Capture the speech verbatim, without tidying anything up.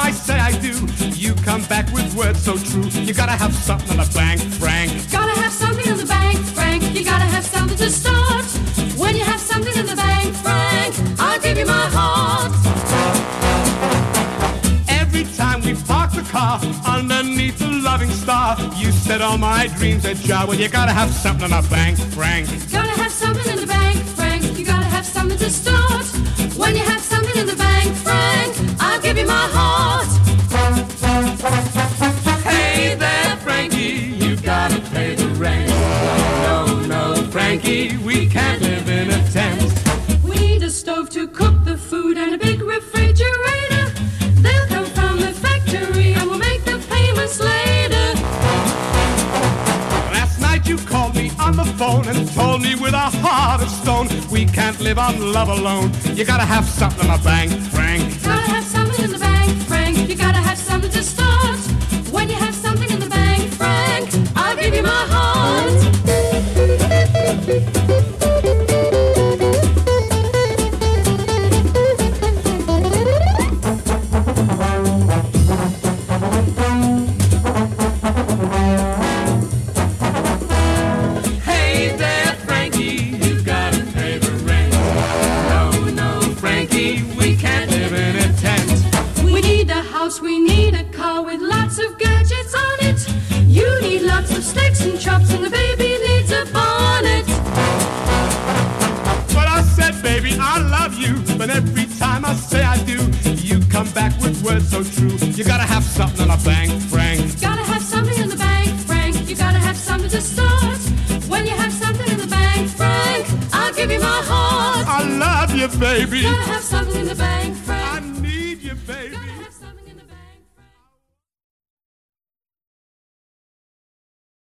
I say I do, you come back with words so true. You gotta have something in the bank, Frank. Gotta have something in the bank, Frank. You gotta have something to start. When you have something in the bank, Frank, I'll give you my heart. Every time we park the car underneath the loving star, you said all my dreams are jar. Well, you gotta have something in the bank, Frank. Gotta have something in the bank, Frank. You gotta have something to start. When you have something in the bank, Frank, I'll give you my heart. Hey there, Frankie, you gotta pay the rent. No, no, no, Frankie, we can't live in a tent. We need a stove to cook the food and a big refrigerator. They'll come from the factory and we'll make the payments later. Last night you called me on the phone and told me with a heart of stone, we can't live on love alone. You gotta have something in the bank, Frank. Gotta have something in the bank, Frank. You gotta have something to start. When you have something in the bank, Frank, I'll give you my heart. Hey there, Frankie, you gotta pay the rent. No, no, Frankie, we can't live in a tent. We need a house, we need a car with lots of gadgets on it. You need lots of steaks and chops and the baby needs a bonnet. But I said, baby, I love you, but every time I say I do, you come back with words so true. You gotta have something in the bank, Frank. Gotta have something in the bank, Frank. You gotta have something to start. When you have something in the bank, Frank, I'll give you my heart. I love you, baby. Gotta have something in the bank, Frank.